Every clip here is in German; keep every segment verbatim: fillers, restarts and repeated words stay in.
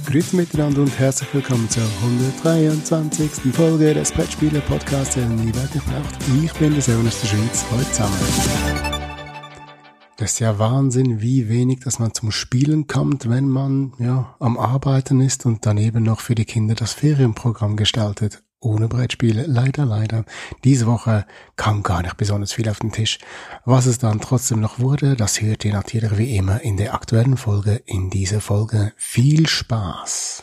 Grüezi miteinander und herzlich willkommen zur hundertdreiundzwanzigsten Folge des Brettspiele-Podcasts, der nie wirklich braucht. Ich bin der Sohn aus der Schweiz, heute zusammen. Das ist ja Wahnsinn, wie wenig, dass man zum Spielen kommt, wenn man ja am Arbeiten ist und daneben noch für die Kinder das Ferienprogramm gestaltet. Ohne Brettspiele, leider, leider. Diese Woche kam gar nicht besonders viel auf den Tisch. Was es dann trotzdem noch wurde, das hört ihr natürlich wie immer in der aktuellen Folge. In dieser Folge viel Spaß!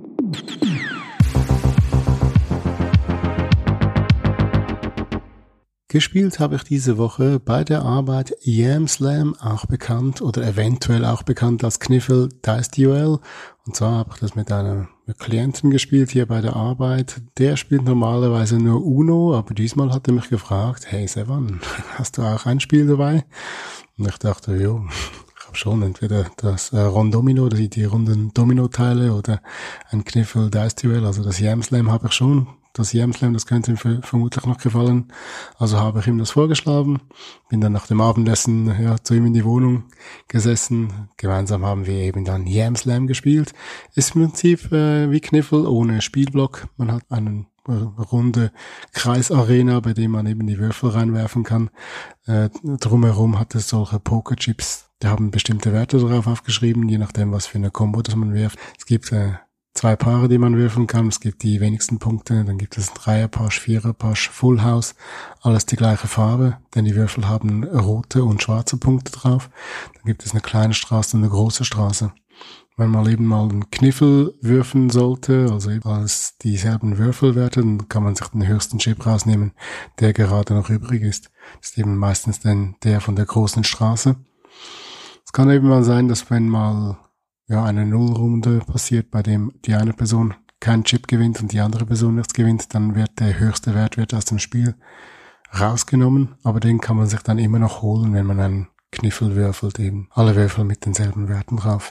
Gespielt habe ich diese Woche bei der Arbeit Yam Slam, auch bekannt oder eventuell auch bekannt als Kniffel Dice Duel. Und zwar habe ich das mit einem Klienten gespielt hier bei der Arbeit. Der spielt normalerweise nur Uno, aber diesmal hat er mich gefragt, hey Sevan, hast du auch ein Spiel dabei? Und ich dachte, jo, ich habe schon entweder das äh, Rondomino, die, die runden Domino-Teile oder ein Kniffel Dice Duel, also das Yam Slam habe ich schon. Das Yam Slam, das könnte ihm für, vermutlich noch gefallen. Also habe ich ihm das vorgeschlagen. Bin dann nach dem Abendessen ja, zu ihm in die Wohnung gesessen. Gemeinsam haben wir eben dann Yam Slam gespielt. Ist im Prinzip äh, wie Kniffel ohne Spielblock. Man hat eine äh, runde Kreisarena, bei dem man eben die Würfel reinwerfen kann. Äh, drumherum hat es solche Pokerchips. Da haben bestimmte Werte drauf aufgeschrieben, je nachdem, was für eine Combo das man wirft. Es gibt äh, zwei Paare, die man würfeln kann. Es gibt die wenigsten Punkte. Dann gibt es ein Dreierpasch, Viererpasch, Full House. Alles die gleiche Farbe, denn die Würfel haben rote und schwarze Punkte drauf. Dann gibt es eine kleine Straße und eine große Straße. Wenn man eben mal einen Kniffel würfeln sollte, also eben als dieselben Würfelwerte, dann kann man sich den höchsten Chip rausnehmen, der gerade noch übrig ist. Das ist eben meistens dann der von der großen Straße. Es kann eben mal sein, dass wenn mal ja, eine Nullrunde passiert, bei dem die eine Person keinen Chip gewinnt und die andere Person nichts gewinnt, dann wird der höchste Wert wird aus dem Spiel rausgenommen, aber den kann man sich dann immer noch holen, wenn man einen Kniffel würfelt, eben alle Würfel mit denselben Werten drauf.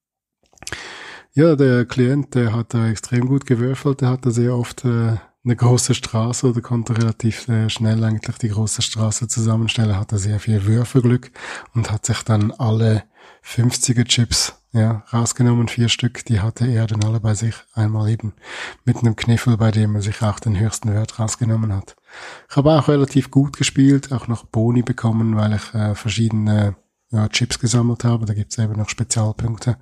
Ja, der Klient, der hat da extrem gut gewürfelt, der hatte sehr oft äh, eine große Straße oder konnte relativ äh, schnell eigentlich die große Straße zusammenstellen, hatte sehr viel Würfelglück und hat sich dann alle fünfziger Chips ja, rausgenommen, vier Stück, die hatte er dann alle bei sich, einmal eben mit einem Kniffel, bei dem er sich auch den höchsten Wert rausgenommen hat. Ich habe auch relativ gut gespielt, auch noch Boni bekommen, weil ich äh, verschiedene ja, Chips gesammelt habe, da gibt's eben noch Spezialpunkte.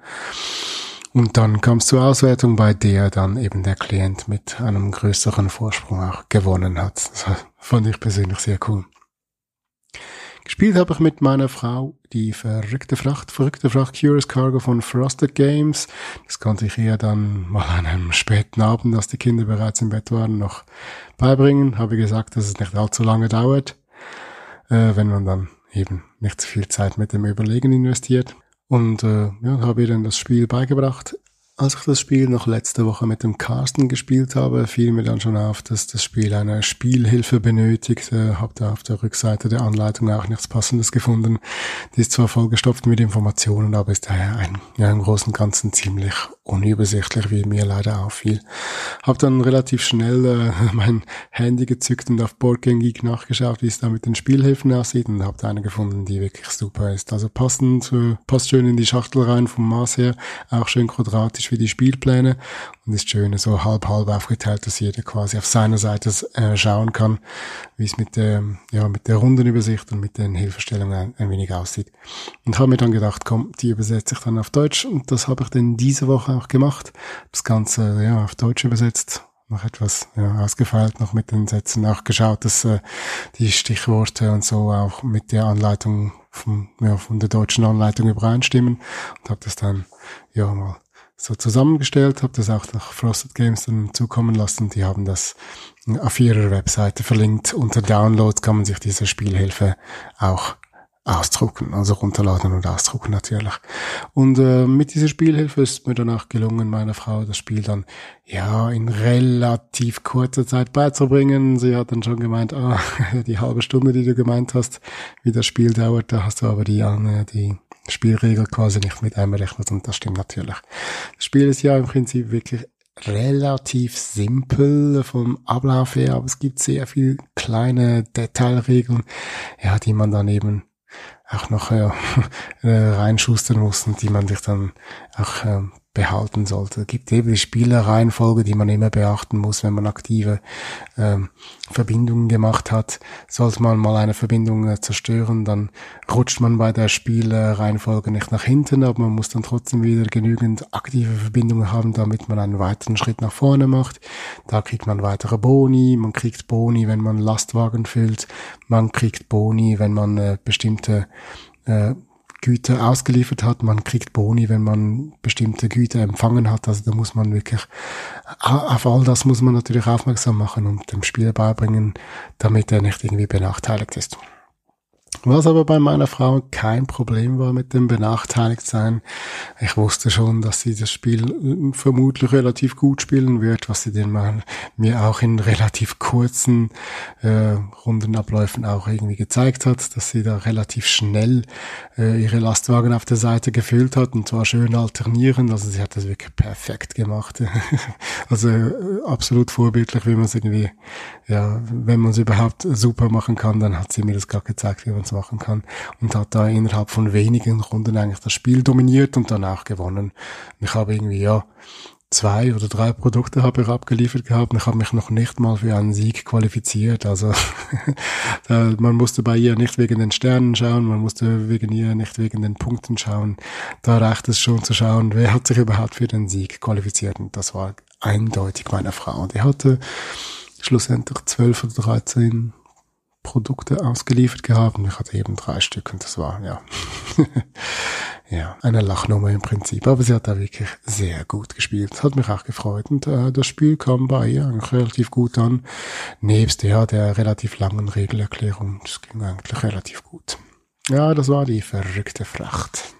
Und dann kam es zur Auswertung, bei der dann eben der Klient mit einem größeren Vorsprung auch gewonnen hat. Das fand ich persönlich sehr cool. Gespielt habe ich mit meiner Frau die verrückte Fracht, verrückte Fracht Curious Cargo von Frosted Games. Das konnte ich ihr dann mal an einem späten Abend, als die Kinder bereits im Bett waren, noch beibringen. Habe gesagt, dass es nicht allzu lange dauert, äh, wenn man dann eben nicht zu viel Zeit mit dem Überlegen investiert. Und äh, ja, habe ihr dann das Spiel beigebracht. Als ich das Spiel noch letzte Woche mit dem Carsten gespielt habe, fiel mir dann schon auf, dass das Spiel eine Spielhilfe benötigt. Äh, habe da auf der Rückseite der Anleitung auch nichts Passendes gefunden. Die ist zwar vollgestopft mit Informationen, aber ist daher ein, ja, im Großen und Ganzen ziemlich unübersichtlich, wie mir leider auffiel. Habe dann relativ schnell äh, mein Handy gezückt und auf Boardgame Geek nachgeschaut, wie es da mit den Spielhilfen aussieht, und habe da eine gefunden, die wirklich super ist. Also passend, äh, passt schön in die Schachtel rein vom Maß her, auch schön quadratisch wie die Spielpläne und ist schön so halb-halb aufgeteilt, dass jeder quasi auf seiner Seite äh, schauen kann, wie es mit der, ja, mit der Rundenübersicht und mit den Hilfestellungen ein, ein wenig aussieht. Und habe mir dann gedacht, komm, die übersetze ich dann auf Deutsch, und das habe ich dann diese Woche auch gemacht. Das Ganze ja auf Deutsch übersetzt, noch etwas ja, ausgefeilt, noch mit den Sätzen, auch geschaut, dass äh, die Stichworte und so auch mit der Anleitung von, ja, von der deutschen Anleitung übereinstimmen, und habe das dann ja mal so zusammengestellt, habe das auch nach Frosted Games dann zukommen lassen. Die haben das auf ihrer Webseite verlinkt. Unter Download kann man sich diese Spielhilfe auch ausdrucken, also runterladen und ausdrucken natürlich. Und äh, mit dieser Spielhilfe ist mir dann auch gelungen, meiner Frau das Spiel dann ja in relativ kurzer Zeit beizubringen. Sie hat dann schon gemeint, ah, die halbe Stunde, die du gemeint hast, wie das Spiel dauert, da hast du aber die, äh, die Spielregel quasi nicht mit einberechnet, und das stimmt natürlich. Das Spiel ist ja im Prinzip wirklich relativ simpel vom Ablauf her, aber es gibt sehr viel kleine Detailregeln, ja, die man dann eben auch noch äh, reinschustern muss und die man sich dann auch äh, behalten sollte. Es gibt eben die Spielerreihenfolge, die man immer beachten muss, wenn man aktive ähm, Verbindungen gemacht hat. Sollte man mal eine Verbindung äh, zerstören, dann rutscht man bei der Spielerreihenfolge nicht nach hinten, aber man muss dann trotzdem wieder genügend aktive Verbindungen haben, damit man einen weiteren Schritt nach vorne macht. Da kriegt man weitere Boni, man kriegt Boni, wenn man Lastwagen füllt, man kriegt Boni, wenn man äh, bestimmte äh, Güter ausgeliefert hat, man kriegt Boni, wenn man bestimmte Güter empfangen hat, also da muss man wirklich, auf all das muss man natürlich aufmerksam machen und dem Spieler beibringen, damit er nicht irgendwie benachteiligt ist. Was aber bei meiner Frau kein Problem war mit dem Benachteiligtsein. Ich wusste schon, dass sie das Spiel vermutlich relativ gut spielen wird, was sie denn mal mir auch in relativ kurzen äh, Rundenabläufen auch irgendwie gezeigt hat, dass sie da relativ schnell äh, ihre Lastwagen auf der Seite gefüllt hat und zwar schön alternierend. Also sie hat das wirklich perfekt gemacht. Also äh, absolut vorbildlich, wie man es irgendwie, ja, wenn man es überhaupt super machen kann, dann hat sie mir das gerade gezeigt, wie man es machen kann und hat da innerhalb von wenigen Runden eigentlich das Spiel dominiert und danach gewonnen. Ich habe irgendwie, ja, zwei oder drei Produkte habe ich abgeliefert gehabt und ich habe mich noch nicht mal für einen Sieg qualifiziert. Also man musste bei ihr nicht wegen den Sternen schauen, man musste wegen ihr nicht wegen den Punkten schauen. Da reicht es schon zu schauen, wer hat sich überhaupt für den Sieg qualifiziert und das war eindeutig meine Frau. Die hatte schlussendlich zwölf oder dreizehn Produkte ausgeliefert gehabt und ich hatte eben drei Stück und das war, ja, ja, eine Lachnummer im Prinzip. Aber sie hat da wirklich sehr gut gespielt. Das hat mich auch gefreut und äh, das Spiel kam bei ihr eigentlich relativ gut an. Nebst ja, der relativ langen Regelerklärung, das ging eigentlich relativ gut. Ja, das war die verrückte Fracht.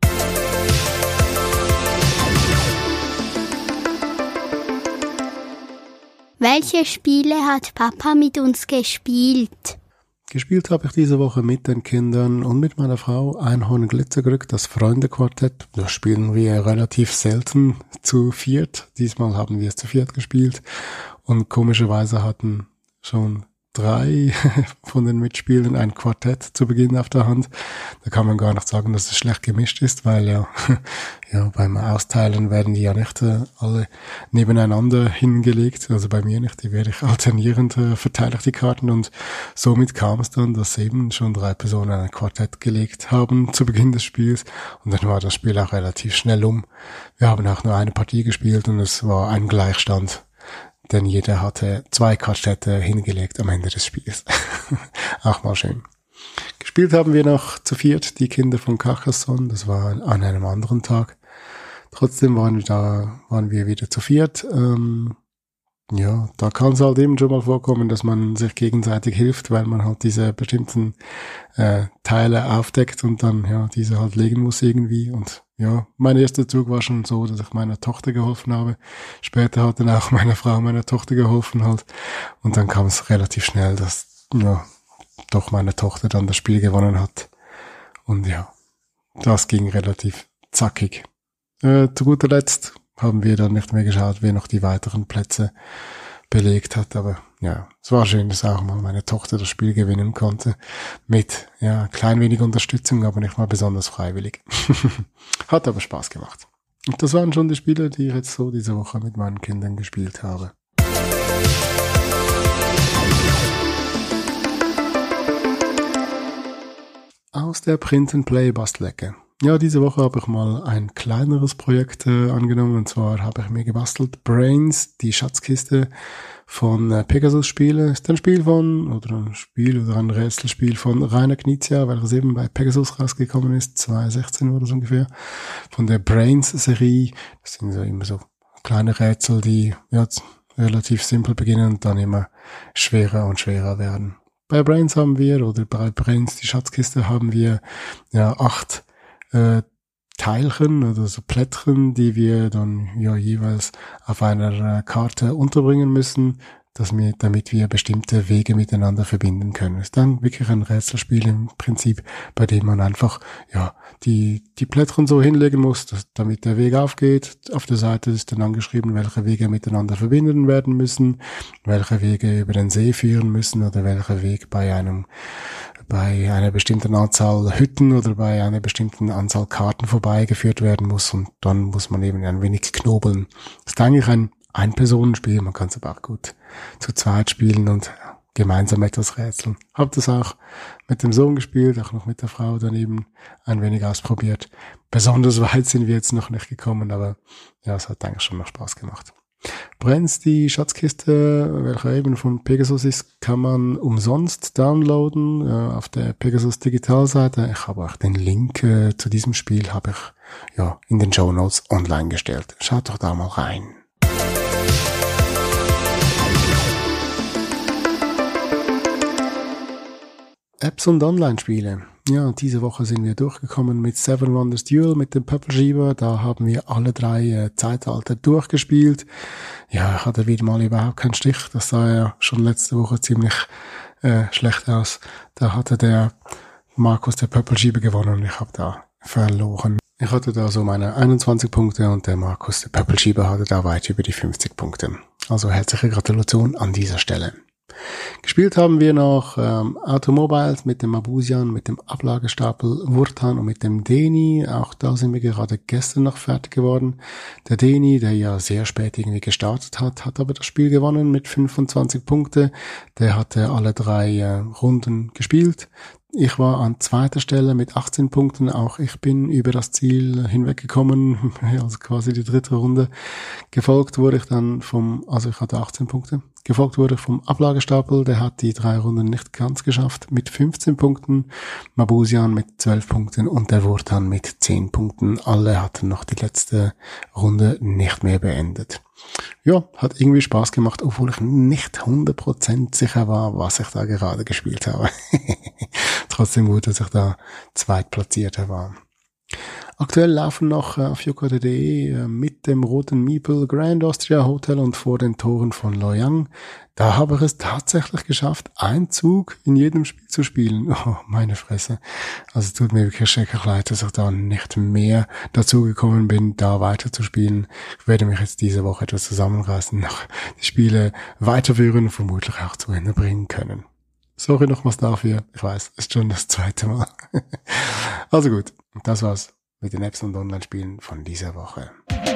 Welche Spiele hat Papa mit uns gespielt? Gespielt habe ich diese Woche mit den Kindern und mit meiner Frau Einhorn Glitzerglück, das Freunde-Quartett. Das spielen wir relativ selten zu viert. Diesmal haben wir es zu viert gespielt und komischerweise hatten schon drei von den Mitspielern ein Quartett zu Beginn auf der Hand. Da kann man gar nicht sagen, dass es schlecht gemischt ist, weil ja, ja beim Austeilen werden die ja nicht äh, alle nebeneinander hingelegt, also bei mir nicht, die werde ich alternierend äh, verteile ich die Karten und somit kam es dann, dass eben schon drei Personen ein Quartett gelegt haben zu Beginn des Spiels und dann war das Spiel auch relativ schnell um. Wir haben auch nur eine Partie gespielt und es war ein Gleichstand. Denn jeder hatte zwei Quartette hingelegt am Ende des Spiels. Auch mal schön. Gespielt haben wir noch zu viert, die Kinder von Carcassonne. Das war an einem anderen Tag. Trotzdem waren wir da, waren wir wieder zu viert. Ähm, ja, da kann es halt eben schon mal vorkommen, dass man sich gegenseitig hilft, weil man halt diese bestimmten äh, Teile aufdeckt und dann ja diese halt legen muss irgendwie. Und ja, mein erster Zug war schon so, dass ich meiner Tochter geholfen habe. Später hat dann auch meine Frau meiner Tochter geholfen halt. Und dann kam es relativ schnell, dass ja doch meine Tochter dann das Spiel gewonnen hat. Und ja, das ging relativ zackig. Äh, zu guter Letzt haben wir dann nicht mehr geschaut, wer noch die weiteren Plätze belegt hat. Aber ja, es war schön, dass auch mal meine Tochter das Spiel gewinnen konnte. Mit, ja, klein wenig Unterstützung, aber nicht mal besonders freiwillig. Hat aber Spaß gemacht. Und das waren schon die Spiele, die ich jetzt so diese Woche mit meinen Kindern gespielt habe. Aus der Print-and-Play-Bastelecke. Ja, diese Woche habe ich mal ein kleineres Projekt äh, angenommen, und zwar habe ich mir gebastelt Brains, die Schatzkiste von äh, Pegasus Spiele. Ist ein Spiel von, oder ein Spiel oder ein Rätselspiel von Rainer Knizia, weil es eben bei Pegasus rausgekommen ist, zwanzig sechzehn oder so ungefähr, von der Brains-Serie. Das sind so immer so kleine Rätsel, die ja, relativ simpel beginnen und dann immer schwerer und schwerer werden. Bei Brains haben wir, oder bei Brains, die Schatzkiste, haben wir ja acht äh, Teilchen oder so Plättchen, die wir dann ja jeweils auf einer äh, Karte unterbringen müssen, dass wir, damit wir bestimmte Wege miteinander verbinden können. Es ist dann wirklich ein Rätselspiel im Prinzip, bei dem man einfach ja die die Plättchen so hinlegen muss, dass, damit der Weg aufgeht. Auf der Seite ist dann angeschrieben, welche Wege miteinander verbinden werden müssen, welche Wege über den See führen müssen oder welcher Weg bei einem bei einer bestimmten Anzahl Hütten oder bei einer bestimmten Anzahl Karten vorbeigeführt werden muss und dann muss man eben ein wenig knobeln. Das ist eigentlich ein Ein-Personen-Spiel, man kann es aber auch gut zu zweit spielen und gemeinsam etwas rätseln. Hab das auch mit dem Sohn gespielt, auch noch mit der Frau daneben ein wenig ausprobiert. Besonders weit sind wir jetzt noch nicht gekommen, aber ja, es hat eigentlich schon noch Spaß gemacht. Brands, die Schatzkiste, welche eben von Pegasus ist, kann man umsonst downloaden äh, auf der Pegasus Digitalseite. Ich habe auch den Link äh, zu diesem Spiel habe ich ja in den Shownotes online gestellt. Schaut doch da mal rein. Apps und Online-Spiele. Ja, diese Woche sind wir durchgekommen mit Seven Wonders Duel, mit dem Pöppelschieber. Da haben wir alle drei äh, Zeitalter durchgespielt. Ja, hatte wieder mal überhaupt keinen Stich. Das sah ja schon letzte Woche ziemlich äh, schlecht aus. Da hatte der Markus, der Pöppelschieber, gewonnen und ich habe da verloren. Ich hatte da so meine einundzwanzig Punkte und der Markus, der Pöppelschieber, hatte da weit über die fünfzig Punkte. Also herzliche Gratulation an dieser Stelle. Gespielt haben wir noch ähm, Automobiles mit dem Mabusian, mit dem Ablagestapel Wurtan und mit dem Deni. Auch da sind wir gerade gestern noch fertig geworden. Der Deni, der ja sehr spät irgendwie gestartet hat, hat aber das Spiel gewonnen mit fünfundzwanzig Punkte. Der hatte alle drei äh, Runden gespielt. Ich war an zweiter Stelle mit achtzehn Punkten. Auch ich bin über das Ziel hinweggekommen, also quasi die dritte Runde. Gefolgt wurde ich dann vom, also ich hatte achtzehn Punkte. Gefolgt wurde ich vom Ablagestapel, der hat die drei Runden nicht ganz geschafft, mit fünfzehn Punkten. Mabusian mit zwölf Punkten und der Wurtan mit zehn Punkten. Alle hatten noch die letzte Runde nicht mehr beendet. Ja, hat irgendwie Spaß gemacht, obwohl ich nicht hundert Prozent sicher war, was ich da gerade gespielt habe. Trotzdem gut, dass ich da Zweitplatzierter war. Aktuell laufen noch auf yucata punkt de mit dem roten Meeple Grand Austria Hotel und vor den Toren von Loyang. Da habe ich es tatsächlich geschafft, einen Zug in jedem Spiel zu spielen. Oh, meine Fresse. Also es tut mir wirklich schrecklich leid, dass ich da nicht mehr dazu gekommen bin, da weiter zu spielen. Ich werde mich jetzt diese Woche etwas zusammenreißen, noch die Spiele weiterführen und vermutlich auch zu Ende bringen können. Sorry nochmals dafür. Ich weiß, es ist schon das zweite Mal. Also gut, das war's mit den Apps und Online-Spielen von dieser Woche.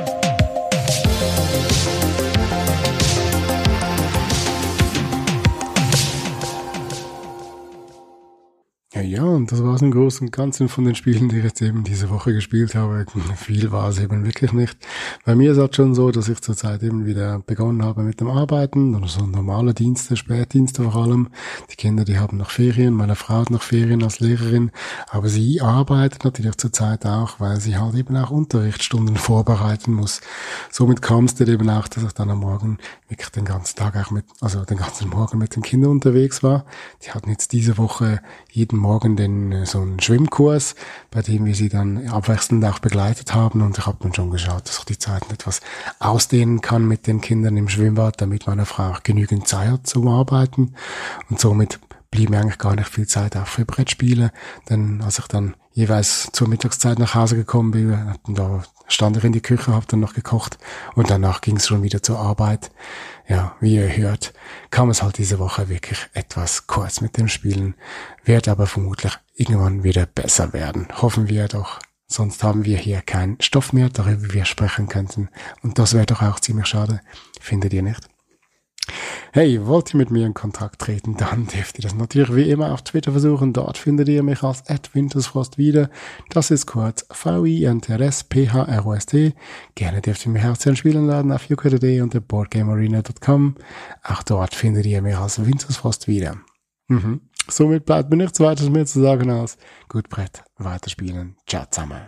Ja, ja, und das war es im Großen und Ganzen von den Spielen, die ich jetzt eben diese Woche gespielt habe. Viel war es eben wirklich nicht. Bei mir ist es halt schon so, dass ich zurzeit eben wieder begonnen habe mit dem Arbeiten, oder so normale Dienste, Spätdienste vor allem. Die Kinder, die haben noch Ferien, meine Frau hat noch Ferien als Lehrerin, aber sie arbeitet natürlich zurzeit auch, weil sie halt eben auch Unterrichtsstunden vorbereiten muss. Somit kam es dann eben auch, dass ich dann am Morgen wirklich den ganzen Tag auch mit, also den ganzen Morgen mit den Kindern unterwegs war. Die hatten jetzt diese Woche jeden Morgen den, so einen Schwimmkurs, bei dem wir sie dann abwechselnd auch begleitet haben und ich habe dann schon geschaut, dass ich die Zeiten etwas ausdehnen kann mit den Kindern im Schwimmbad, damit meine Frau auch genügend Zeit hat zum Arbeiten und somit blieb mir eigentlich gar nicht viel Zeit auch für Brettspiele, denn als ich dann jeweils zur Mittagszeit nach Hause gekommen bin, da stand ich in die Küche, habe dann noch gekocht und danach ging es schon wieder zur Arbeit. Ja, wie ihr hört, kam es halt diese Woche wirklich etwas kurz mit dem Spielen, wird aber vermutlich irgendwann wieder besser werden. Hoffen wir doch, sonst haben wir hier keinen Stoff mehr, darüber wir sprechen könnten und das wäre doch auch ziemlich schade, findet ihr nicht? Hey, wollt ihr mit mir in Kontakt treten, dann dürft ihr das natürlich wie immer auf Twitter versuchen. Dort findet ihr mich als at wintersfrost wieder. Das ist kurz V I N T R S P H R O S T. Gerne dürft ihr mich auch zu den Spielen laden auf yucata punkt de und der boardgamearena punkt com. Auch dort findet ihr mich als Wintersfrost wieder. Mhm. Somit bleibt mir nichts weiteres mehr zu sagen als gut Brett, weiterspielen. Ciao zusammen.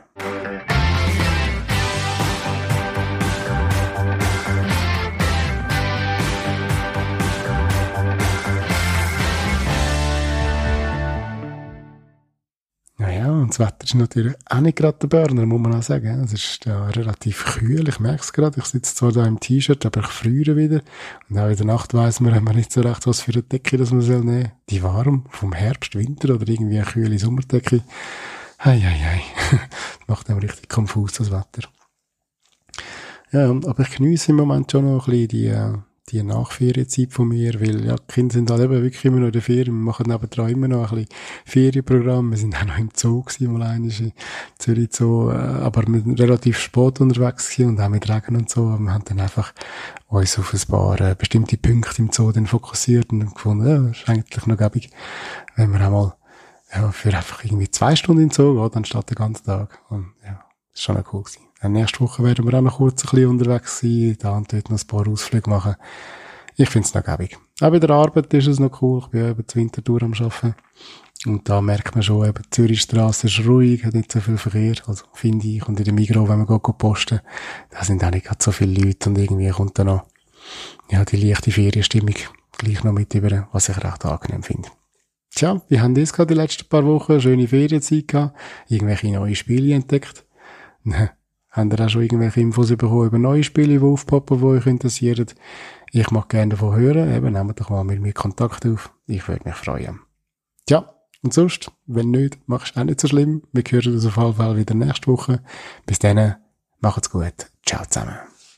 Naja, und das Wetter ist natürlich auch nicht gerade der Burner, muss man auch sagen. Es ist ja relativ kühl, ich merke es gerade. Ich sitze zwar da im T-Shirt, aber ich friere wieder. Und auch in der Nacht weiss man, haben wir nicht so recht, was für eine Decke das man soll nehmen. Die warm, vom Herbst, Winter oder irgendwie eine kühle Sommerdecke. Hei, hei, hei. Macht einem richtig konfus, das Wetter. Ja, aber ich geniesse im Moment schon noch ein bisschen die, die Nachferienzeit von mir, weil ja, die Kinder sind halt eben wirklich immer noch in der Ferien, wir machen nebendran immer noch ein bisschen Ferienprogramm, wir sind auch noch im Zoo gewesen, mal einmal in Zürich Zoo, aber wir sind relativ spät unterwegs gewesen und auch mit Regen und so, wir haben dann einfach uns auf ein paar äh, bestimmte Punkte im Zoo dann fokussiert und gefunden, ja, das ist eigentlich noch gäbig, wenn man auch mal ja, für einfach irgendwie zwei Stunden in den Zoo geht, anstatt den ganzen Tag. Und ja, das ist schon noch cool gewesen. Dann nächste Woche werden wir auch noch kurz ein bisschen unterwegs sein, da und dort noch ein paar Ausflüge machen. Ich find's noch gäbig. Auch bei der Arbeit ist es noch cool. Ich bin eben zur Wintertour am Arbeiten. Und da merkt man schon, eben, die Zürichstrasse ist ruhig, hat nicht so viel Verkehr. Also, finde ich. Und in der Migros, wenn man geht, geht posten, da sind auch nicht gerade so viele Leute und irgendwie kommt da noch, ja, die leichte Ferienstimmung gleich noch mit über, was ich recht angenehm finde. Tja, wie haben das gerade die letzten paar Wochen? Schöne Ferienzeit gehabt? Irgendwelche neue Spiele entdeckt? Habt ihr auch schon irgendwelche Infos bekommen über neue Spiele, die aufpoppen, die euch interessieren? Ich mag gerne davon hören. Eben, nehmt doch mal mit mir Kontakt auf. Ich würde mich freuen. Tja, und sonst, wenn nicht, machst du auch nicht so schlimm. Wir hören uns auf jeden Fall wieder nächste Woche. Bis dann, macht's gut. Ciao zusammen.